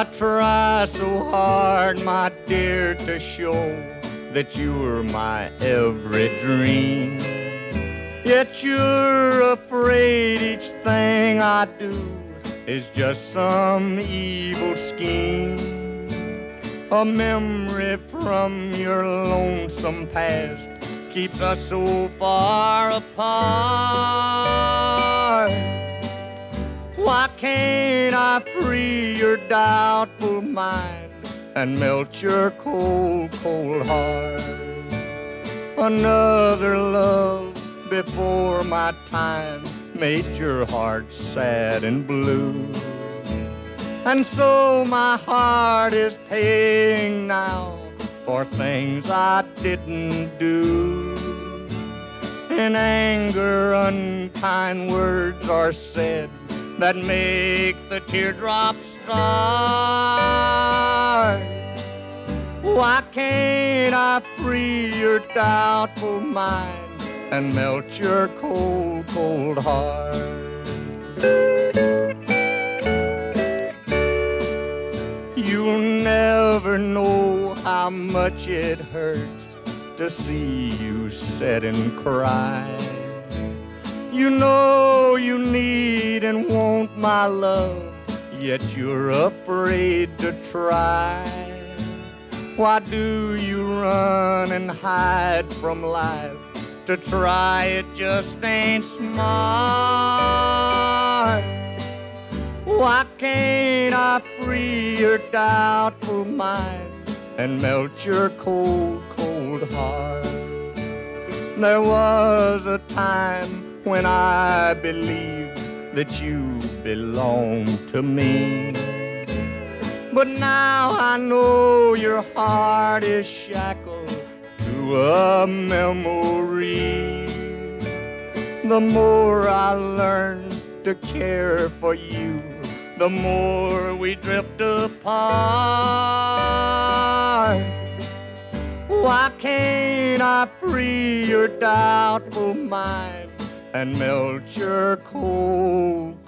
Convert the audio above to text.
try so hard, my dear, to show that you were my every dream. Yet you're afraid each thing I do is just some evil scheme. A memory from your lonesome past keeps us so far apart. Why can't I free your doubtful mind and melt your cold, cold heart? Another love before my time made your heart sad and blue. And so my heart is paying now for things I didn't do. In anger, unkind words are said that make the teardrops start. Why can't I free your doubtful mind and melt your cold, cold heart? You'll never know how much it hurts to see you sit and cry. You know you need and want my love, yet you're afraid to try. Why do you run and hide from life? To try it just ain't smart. Why can't I free your doubtful mind and melt your cold, cold heart? There was a time when I believed that you belonged to me, but now I know your heart is shackled to a memory. The more I learn to care for you, the more we drift apart. Why can't I free your doubtful mind and melt your cold,